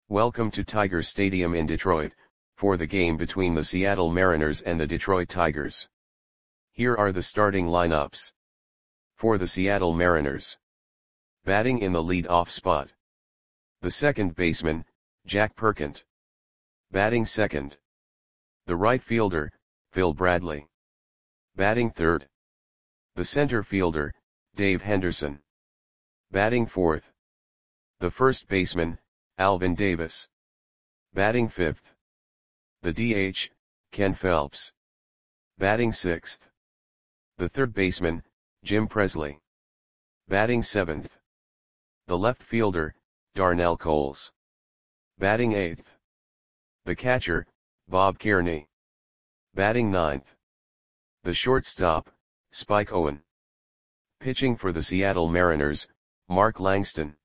Welcome to Tiger Stadium in Detroit, for the game between the Seattle Mariners and the Detroit Tigers. Here are the starting lineups. For the Seattle Mariners. Batting in the lead-off spot. The second baseman, Jack Perkent. Batting second. The right fielder, Phil Bradley. Batting third. The center fielder, Dave Henderson. Batting fourth. The first baseman, Alvin Davis. Batting fifth. The DH, Ken Phelps. Batting sixth. The third baseman, Jim Presley. Batting seventh. The left fielder, Darnell Coles. Batting eighth. The catcher, Bob Kearney. Batting ninth. The shortstop, Spike Owen. Pitching for the Seattle Mariners, Mark Langston.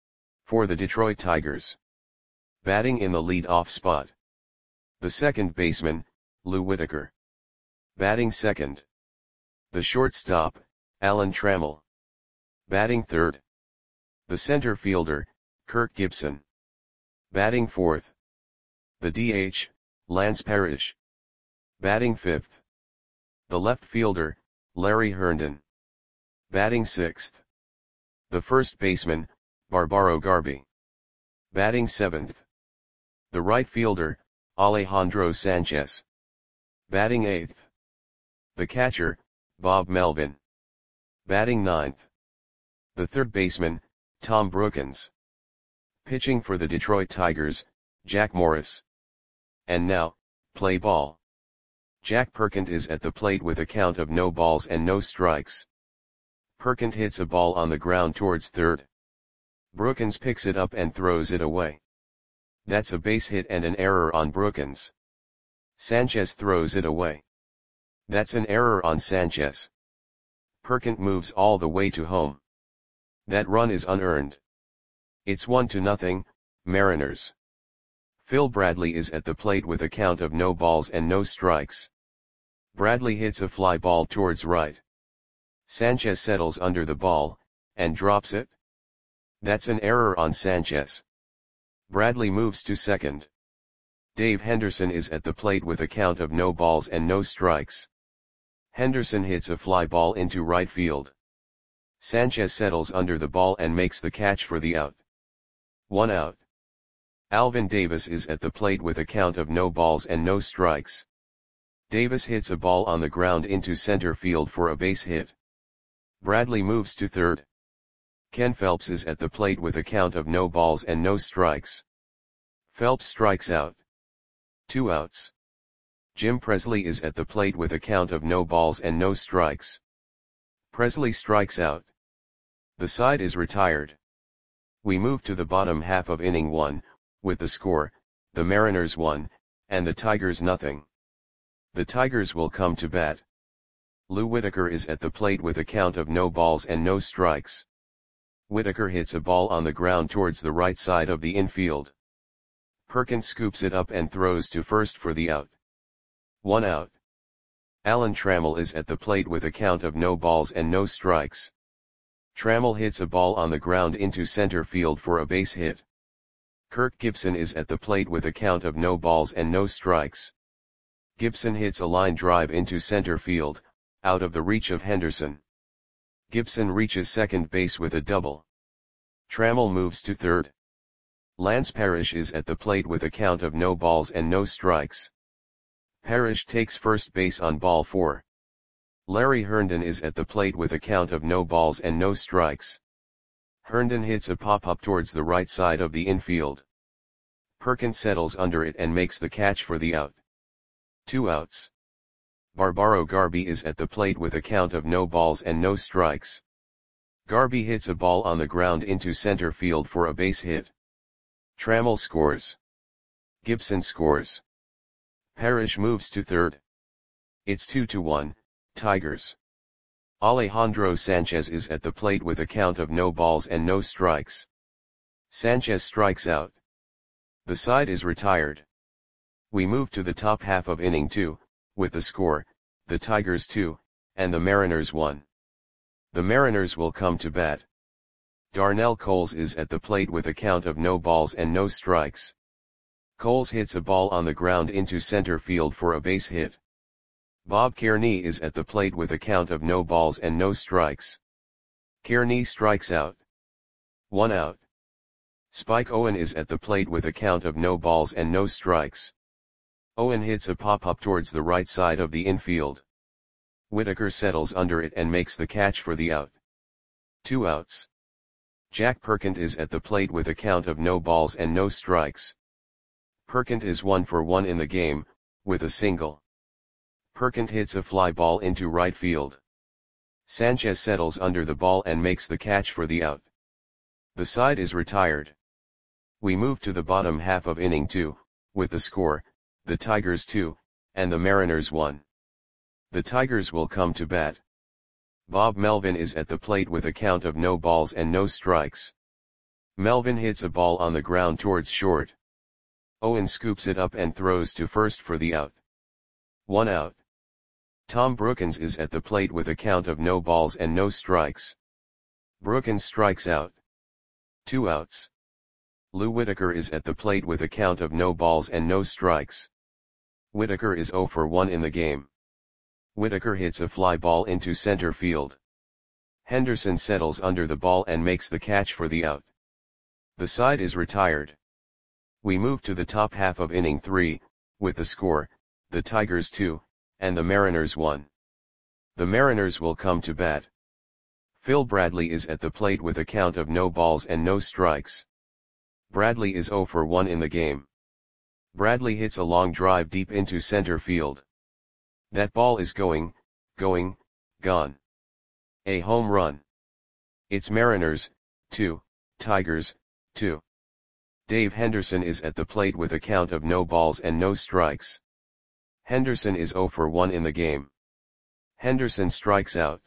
For the Detroit Tigers. Batting in the lead-off spot. The second baseman, Lou Whitaker. Batting second. The shortstop, Alan Trammell. Batting third. The center fielder, Kirk Gibson. Batting fourth. The DH, Lance Parrish. Batting fifth. The left fielder, Larry Herndon. Batting sixth. The first baseman, Barbaro Garby. Batting seventh. The right fielder, Alejandro Sanchez. Batting eighth. The catcher, Bob Melvin. Batting ninth. The third baseman, Tom Brookens. Pitching for the Detroit Tigers, Jack Morris. And now, play ball. Jack Perkent is at the plate with a count of no balls and no strikes. Perkent hits a ball on the ground towards third. Brookens picks it up and throws it away. That's a base hit and an error on Brookens. Sanchez throws it away. That's an error on Sanchez. Perkent moves all the way to home. That run is unearned. It's 1-0, Mariners. Phil Bradley is at the plate with a count of no balls and no strikes. Bradley hits a fly ball towards right. Sanchez settles under the ball, and drops it. That's an error on Sanchez. Bradley moves to second. Dave Henderson is at the plate with a count of no balls and no strikes. Henderson hits a fly ball into right field. Sanchez settles under the ball and makes the catch for the out. 1 out. Alvin Davis is at the plate with a count of no balls and no strikes. Davis hits a ball on the ground into center field for a base hit. Bradley moves to third. Ken Phelps is at the plate with a count of no balls and no strikes. Phelps strikes out. 2 outs. Jim Presley is at the plate with a count of no balls and no strikes. Presley strikes out. The side is retired. We move to the bottom half of inning 1, with the score, the Mariners 1, and the Tigers 0. The Tigers will come to bat. Lou Whitaker is at the plate with a count of no balls and no strikes. Whitaker hits a ball on the ground towards the right side of the infield. Perkent scoops it up and throws to first for the out. 1 out. Alan Trammell is at the plate with a count of no balls and no strikes. Trammell hits a ball on the ground into center field for a base hit. Kirk Gibson is at the plate with a count of no balls and no strikes. Gibson hits a line drive into center field, out of the reach of Henderson. Gibson reaches second base with a double. Trammell moves to third. Lance Parrish is at the plate with a count of no balls and no strikes. Parrish takes first base on ball 4. Larry Herndon is at the plate with a count of no balls and no strikes. Herndon hits a pop-up towards the right side of the infield. Perkent settles under it and makes the catch for the out. 2 outs. Barbaro Garby is at the plate with a count of no balls and no strikes. Garby hits a ball on the ground into center field for a base hit. Trammell scores. Gibson scores. Parrish moves to third. It's 2-1, Tigers. Alejandro Sanchez is at the plate with a count of no balls and no strikes. Sanchez strikes out. The side is retired. We move to the top half of inning 2, with the score, the Tigers 2, and the Mariners 1. The Mariners will come to bat. Darnell Coles is at the plate with a count of no balls and no strikes. Coles hits a ball on the ground into center field for a base hit. Bob Kearney is at the plate with a count of no balls and no strikes. Kearney strikes out. 1 out. Spike Owen is at the plate with a count of no balls and no strikes. Owen hits a pop-up towards the right side of the infield. Whitaker settles under it and makes the catch for the out. 2 outs. Jack Perkins is at the plate with a count of no balls and no strikes. Perkins is 1 for 1 in the game, with a single. Perkins hits a fly ball into right field. Sanchez settles under the ball and makes the catch for the out. The side is retired. We move to the bottom half of inning 2, with the score, the Tigers 2, and the Mariners 1. The Tigers will come to bat. Bob Melvin is at the plate with a count of no balls and no strikes. Melvin hits a ball on the ground towards short. Owen scoops it up and throws to first for the out. 1 out. Tom Brookins is at the plate with a count of no balls and no strikes. Brookins strikes out. 2 outs. Lou Whitaker is at the plate with a count of no balls and no strikes. Whitaker is 0 for 1 in the game. Whitaker hits a fly ball into center field. Henderson settles under the ball and makes the catch for the out. The side is retired. We move to the top half of inning 3, with the score, the Tigers 2, and the Mariners 1. The Mariners will come to bat. Phil Bradley is at the plate with a count of no balls and no strikes. Bradley is 0 for 1 in the game. Bradley hits a long drive deep into center field. That ball is gone. A home run. It's Mariners, 2, Tigers, 2. Dave Henderson is at the plate with a count of no balls and no strikes. Henderson is 0 for 1 in the game. Henderson strikes out.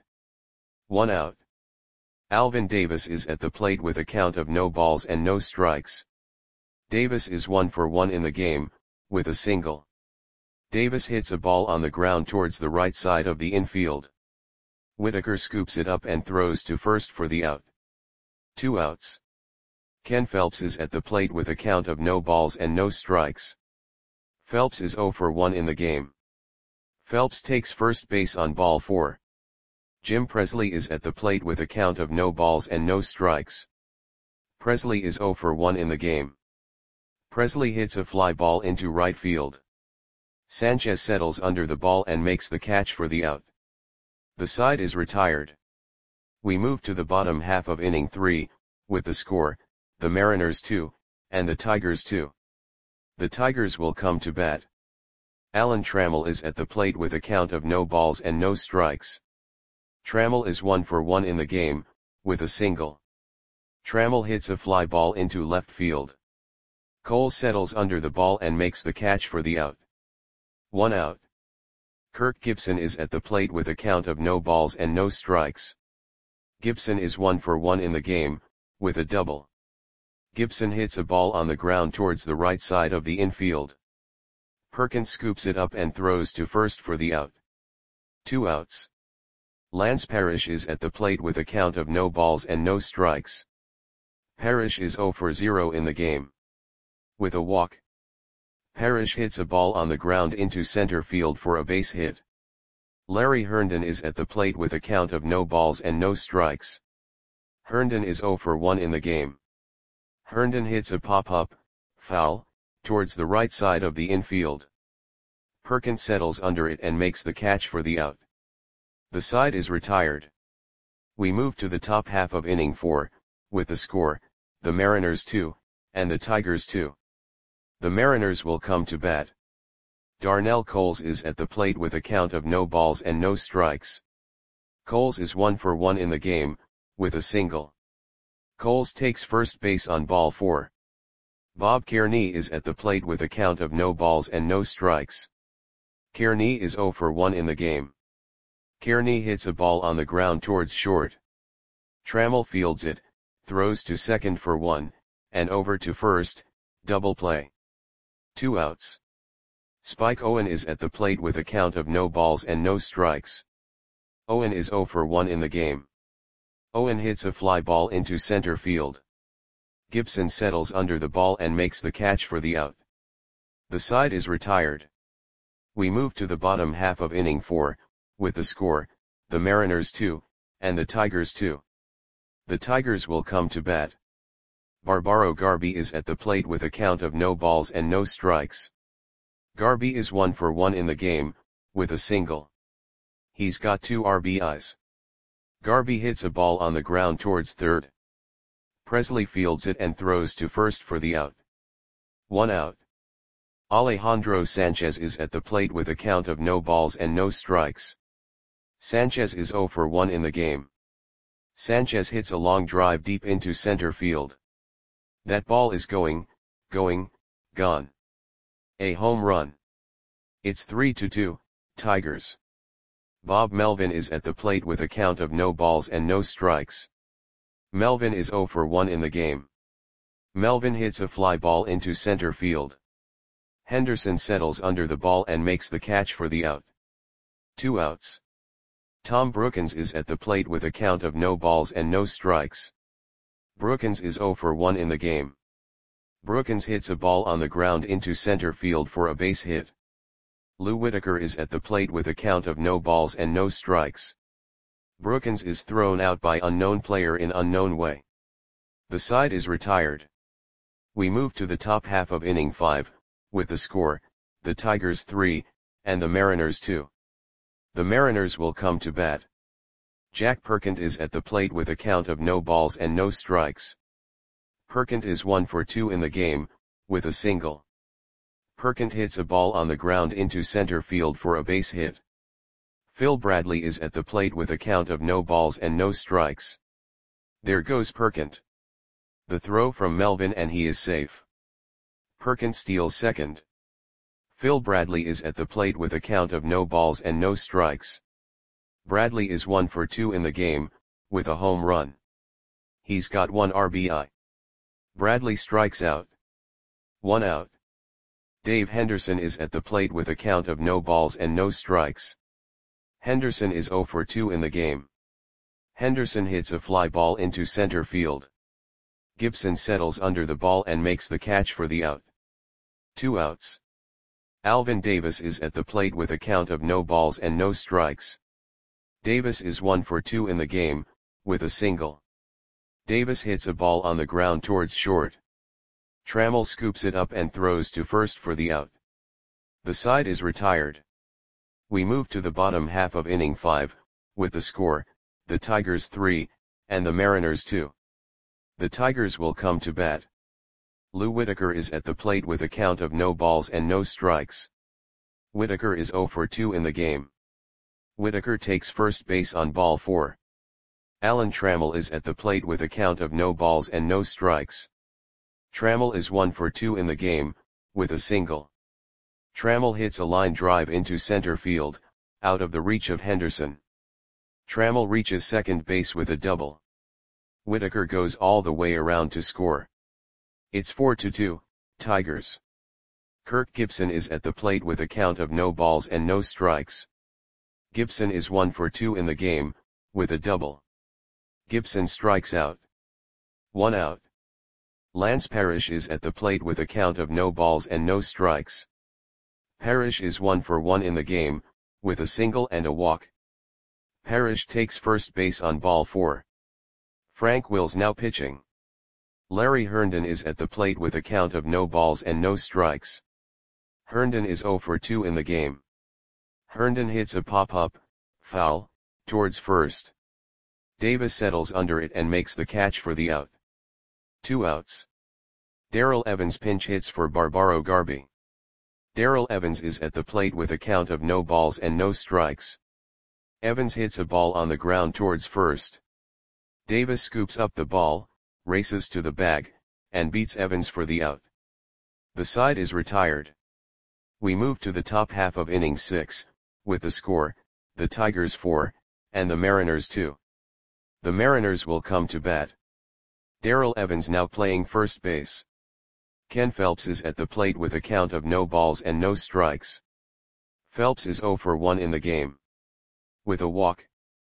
1 out. Alvin Davis is at the plate with a count of no balls and no strikes. Davis is 1 for 1 in the game, with a single. Davis hits a ball on the ground towards the right side of the infield. Whitaker scoops it up and throws to first for the out. 2 outs. Ken Phelps is at the plate with a count of no balls and no strikes. Phelps is 0 for 1 in the game. Phelps takes first base on ball 4. Jim Presley is at the plate with a count of no balls and no strikes. Presley is 0 for 1 in the game. Presley hits a fly ball into right field. Sanchez settles under the ball and makes the catch for the out. The side is retired. We move to the bottom half of inning 3, with the score, the Mariners 2, and the Tigers 2. The Tigers will come to bat. Alan Trammell is at the plate with a count of no balls and no strikes. Trammell is 1 for 1 in the game, with a single. Trammell hits a fly ball into left field. Cole settles under the ball and makes the catch for the out. 1 out. Kirk Gibson is at the plate with a count of no balls and no strikes. Gibson is 1 for 1 in the game, with a double. Gibson hits a ball on the ground towards the right side of the infield. Perkins scoops it up and throws to first for the out. 2 outs. Lance Parrish is at the plate with a count of no balls and no strikes. Parrish is 0 for 0 in the game. With a walk. Parrish hits a ball on the ground into center field for a base hit. Larry Herndon is at the plate with a count of no balls and no strikes. Herndon is 0 for 1 in the game. Herndon hits a pop-up, foul, towards the right side of the infield. Perkins settles under it and makes the catch for the out. The side is retired. We move to the top half of inning 4, with the score, the Mariners 2, and the Tigers 2. The Mariners will come to bat. Darnell Coles is at the plate with a count of no balls and no strikes. Coles is 1 for 1 in the game, with a single. Coles takes first base on ball 4. Bob Kearney is at the plate with a count of no balls and no strikes. Kearney is 0 for 1 in the game. Kearney hits a ball on the ground towards short. Trammell fields it, throws to second for 1, and over to first, double play. 2 outs. Spike Owen is at the plate with a count of no balls and no strikes. Owen is 0 for 1 in the game. Owen hits a fly ball into center field. Gibson settles under the ball and makes the catch for the out. The side is retired. We move to the bottom half of inning 4, with the score, the Mariners 2, and the Tigers 2. The Tigers will come to bat. Barbaro Garby is at the plate with a count of no balls and no strikes. Garby is 1 for 1 in the game, with a single. He's got 2 RBIs. Garby hits a ball on the ground towards third. Presley fields it and throws to first for the out. 1 out. Alejandro Sanchez is at the plate with a count of no balls and no strikes. Sanchez is 0 for 1 in the game. Sanchez hits a long drive deep into center field. That ball is gone. A home run. It's 3-2, Tigers. Bob Melvin is at the plate with a count of no balls and no strikes. Melvin is 0 for 1 in the game. Melvin hits a fly ball into center field. Henderson settles under the ball and makes the catch for the out. 2 outs. Tom Brookens is at the plate with a count of no balls and no strikes. Brookens is 0 for 1 in the game. Brookens hits a ball on the ground into center field for a base hit. Lou Whitaker is at the plate with a count of no balls and no strikes. Brookens is thrown out by unknown player in unknown way. The side is retired. We move to the top half of inning 5, with the score, the Tigers 3, and the Mariners 2. The Mariners will come to bat. Jack Perkins is at the plate with a count of no balls and no strikes. Perkins is 1 for 2 in the game, with a single. Perkins hits a ball on the ground into center field for a base hit. Phil Bradley is at the plate with a count of no balls and no strikes. There goes Perkins. The throw from Melvin and he is safe. Perkins steals second. Phil Bradley is at the plate with a count of no balls and no strikes. Bradley is 1 for 2 in the game, with a home run. He's got 1 RBI. Bradley strikes out. 1 out. Dave Henderson is at the plate with a count of no balls and no strikes. Henderson is 0 for 2 in the game. Henderson hits a fly ball into center field. Gibson settles under the ball and makes the catch for the out. 2 outs. Alvin Davis is at the plate with a count of no balls and no strikes. Davis is 1 for 2 in the game, with a single. Davis hits a ball on the ground towards short. Trammell scoops it up and throws to first for the out. The side is retired. We move to the bottom half of inning 5, with the score, the Tigers 3, and the Mariners 2. The Tigers will come to bat. Lou Whitaker is at the plate with a count of no balls and no strikes. Whitaker is 0 for 2 in the game. Whitaker takes first base on ball 4. Alan Trammell is at the plate with a count of no balls and no strikes. Trammell is 1 for 2 in the game, with a single. Trammell hits a line drive into center field, out of the reach of Henderson. Trammell reaches second base with a double. Whitaker goes all the way around to score. It's 4-2, Tigers. Kirk Gibson is at the plate with a count of no balls and no strikes. Gibson is 1 for 2 in the game, with a double. Gibson strikes out. 1 out. Lance Parrish is at the plate with a count of no balls and no strikes. Parrish is 1 for 1 in the game, with a single and a walk. Parrish takes first base on ball 4. Frank Wills now pitching. Larry Herndon is at the plate with a count of no balls and no strikes. Herndon is 0 for 2 in the game. Herndon hits a pop-up, foul, towards first. Davis settles under it and makes the catch for the out. 2 outs. Darrell Evans pinch hits for Barbaro Garby. Darrell Evans is at the plate with a count of no balls and no strikes. Evans hits a ball on the ground towards first. Davis scoops up the ball, races to the bag, and beats Evans for the out. The side is retired. We move to the top half of inning 6, with the score, the Tigers 4, and the Mariners 2. The Mariners will come to bat. Darrell Evans now playing first base. Ken Phelps is at the plate with a count of no balls and no strikes. Phelps is 0 for 1 in the game. With a walk.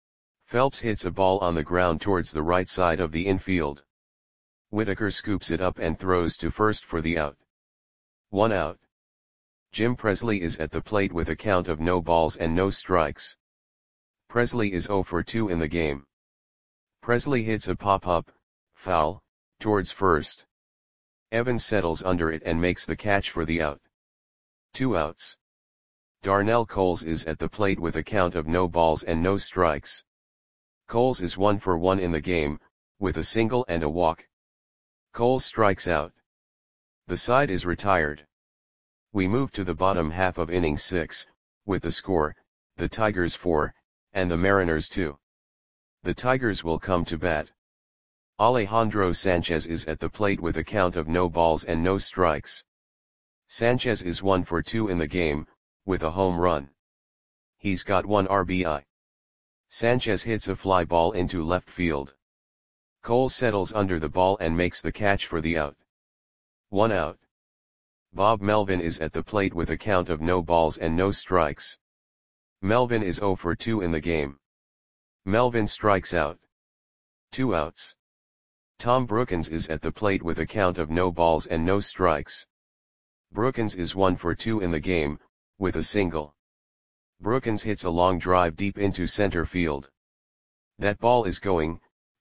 Phelps hits a ball on the ground towards the right side of the infield. Whitaker scoops it up and throws to first for the out. 1 out. Jim Presley is at the plate with a count of no balls and no strikes. Presley is 0 for 2 in the game. Presley hits a pop-up, foul, towards first. Evans settles under it and makes the catch for the out. 2 outs. Darnell Coles is at the plate with a count of no balls and no strikes. Coles is 1 for 1 in the game, with a single and a walk. Coles strikes out. The side is retired. We move to the bottom half of inning 6, with the score, the Tigers 4, and the Mariners 2. The Tigers will come to bat. Alejandro Sanchez is at the plate with a count of no balls and no strikes. Sanchez is 1 for 2 in the game, with a home run. He's got 1 RBI. Sanchez hits a fly ball into left field. Cole settles under the ball and makes the catch for the out. 1 out. Bob Melvin is at the plate with a count of no balls and no strikes. Melvin is 0 for 2 in the game. Melvin strikes out. 2 outs. Tom Brookins is at the plate with a count of no balls and no strikes. Brookins is 1 for 2 in the game, with a single. Brookins hits a long drive deep into center field. That ball is gone.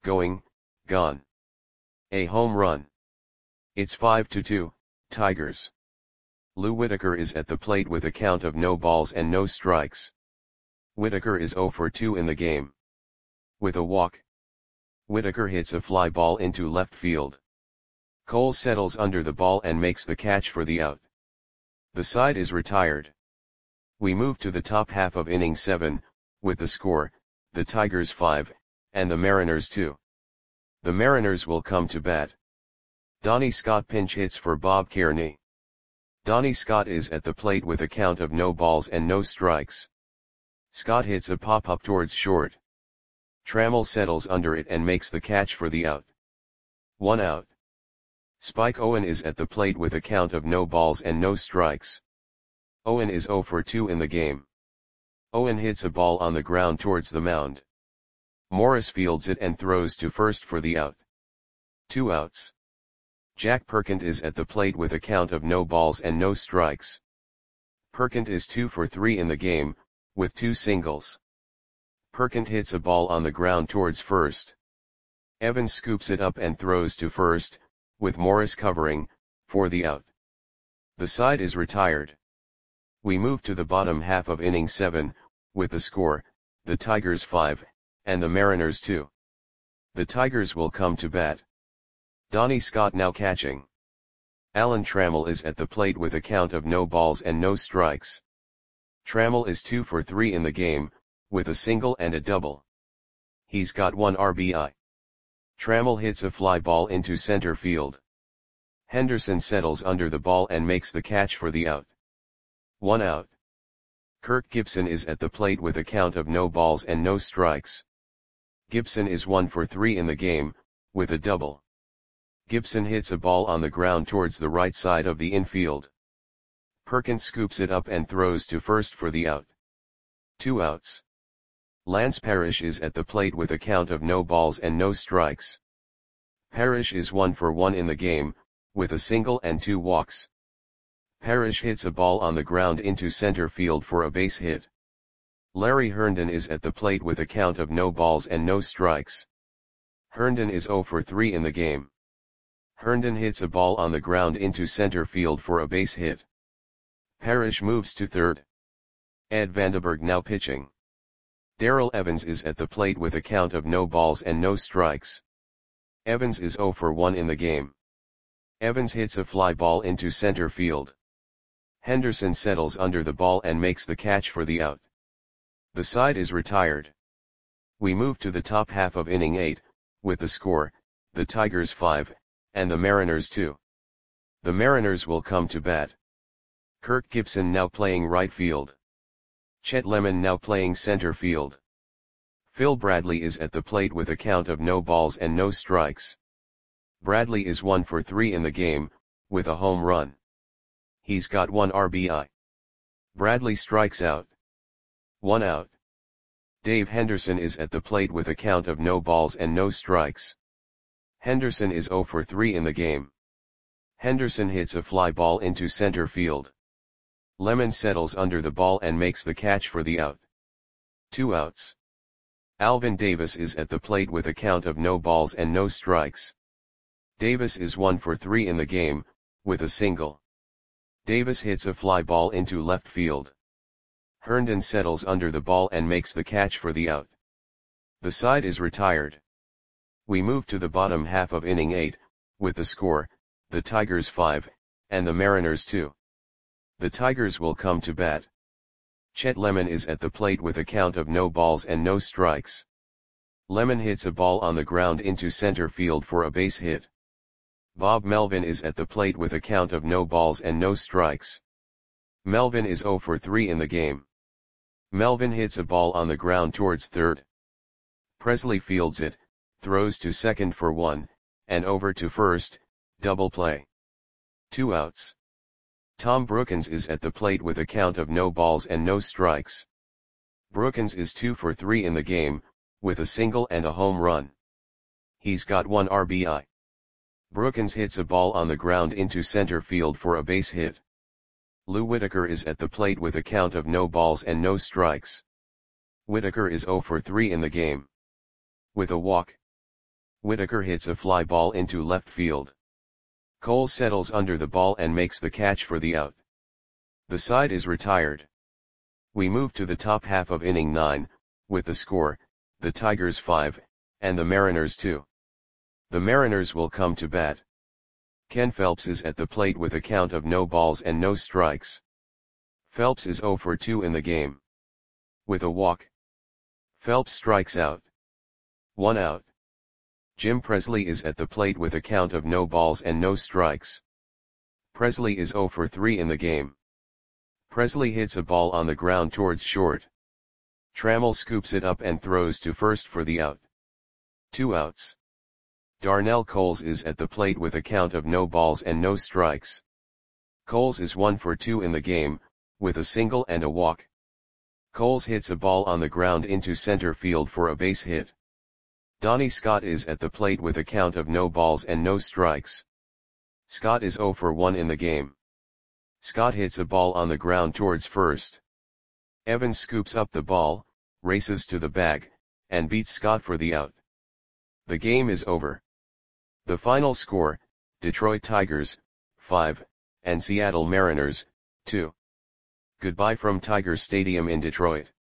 A home run. It's 5-2, Tigers. Lou Whitaker is at the plate with a count of no balls and no strikes. Whitaker is 0 for 2 in the game. With a walk. Whitaker hits a fly ball into left field. Cole settles under the ball and makes the catch for the out. The side is retired. We move to the top half of inning 7, with the score, the Tigers 5, and the Mariners 2. The Mariners will come to bat. Donnie Scott pinch hits for Bob Kearney. Donnie Scott is at the plate with a count of no balls and no strikes. Scott hits a pop-up towards short. Trammell settles under it and makes the catch for the out. 1 out. Spike Owen is at the plate with a count of no balls and no strikes. Owen is 0 for 2 in the game. Owen hits a ball on the ground towards the mound. Morris fields it and throws to first for the out. 2 outs. Jack Perkins is at the plate with a count of no balls and no strikes. Perkins is 2 for 3 in the game, with 2 singles. Perkins hits a ball on the ground towards first. Evans scoops it up and throws to first, with Morris covering, for the out. The side is retired. We move to the bottom half of inning 7, with the score, the Tigers 5, and the Mariners 2. The Tigers will come to bat. Donnie Scott now catching. Alan Trammell is at the plate with a count of no balls and no strikes. Trammell is 2 for 3 in the game, with a single and a double. He's got 1 RBI. Trammell hits a fly ball into center field. Henderson settles under the ball and makes the catch for the out. 1 out. Kirk Gibson is at the plate with a count of no balls and no strikes. Gibson is 1 for 3 in the game, with a double. Gibson hits a ball on the ground towards the right side of the infield. Perkins scoops it up and throws to first for the out. 2 outs. Lance Parrish is at the plate with a count of no balls and no strikes. Parrish is 1 for 1 in the game, with a single and 2 walks. Parrish hits a ball on the ground into center field for a base hit. Larry Herndon is at the plate with a count of no balls and no strikes. Herndon is 0 for 3 in the game. Herndon hits a ball on the ground into center field for a base hit. Parrish moves to third. Ed Vandenberg now pitching. Darrell Evans is at the plate with a count of no balls and no strikes. Evans is 0 for 1 in the game. Evans hits a fly ball into center field. Henderson settles under the ball and makes the catch for the out. The side is retired. We move to the top half of inning 8, with the score, the Tigers 5, and the Mariners 2. The Mariners will come to bat. Kirk Gibson now playing right field. Chet Lemon now playing center field. Phil Bradley is at the plate with a count of no balls and no strikes. Bradley is 1 for 3 in the game, with a home run. He's got 1 RBI. Bradley strikes out. 1 out. Dave Henderson is at the plate with a count of no balls and no strikes. Henderson is 0 for 3 in the game. Henderson hits a fly ball into center field. Lemon settles under the ball and makes the catch for the out. 2 outs. Alvin Davis is at the plate with a count of no balls and no strikes. Davis is 1 for 3 in the game, with a single. Davis hits a fly ball into left field. Herndon settles under the ball and makes the catch for the out. The side is retired. We move to the bottom half of inning 8, with the score, the Tigers 5, and the Mariners 2. The Tigers will come to bat. Chet Lemon is at the plate with a count of no balls and no strikes. Lemon hits a ball on the ground into center field for a base hit. Bob Melvin is at the plate with a count of no balls and no strikes. Melvin is 0 for 3 in the game. Melvin hits a ball on the ground towards third. Presley fields it, throws to second for 1, and over to first, double play. 2 outs. Tom Brookins is at the plate with a count of no balls and no strikes. Brookins is 2 for 3 in the game, with a single and a home run. He's got 1 RBI. Brookins hits a ball on the ground into center field for a base hit. Lou Whitaker is at the plate with a count of no balls and no strikes. Whitaker is 0 for 3 in the game. With a walk. Whitaker hits a fly ball into left field. Cole settles under the ball and makes the catch for the out. The side is retired. We move to the top half of inning 9, with the score, the Tigers 5, and the Mariners 2. The Mariners will come to bat. Ken Phelps is at the plate with a count of no balls and no strikes. Phelps is 0 for 2 in the game. With a walk. Phelps strikes out. 1 out. Jim Presley is at the plate with a count of no balls and no strikes. Presley is 0 for 3 in the game. Presley hits a ball on the ground towards short. Trammell scoops it up and throws to first for the out. 2 outs. Darnell Coles is at the plate with a count of no balls and no strikes. Coles is 1 for 2 in the game, with a single and a walk. Coles hits a ball on the ground into center field for a base hit. Donnie Scott is at the plate with a count of no balls and no strikes. Scott is 0 for 1 in the game. Scott hits a ball on the ground towards first. Evans scoops up the ball, races to the bag, and beats Scott for the out. The game is over. The final score, Detroit Tigers, 5, and Seattle Mariners, 2. Goodbye from Tiger Stadium in Detroit.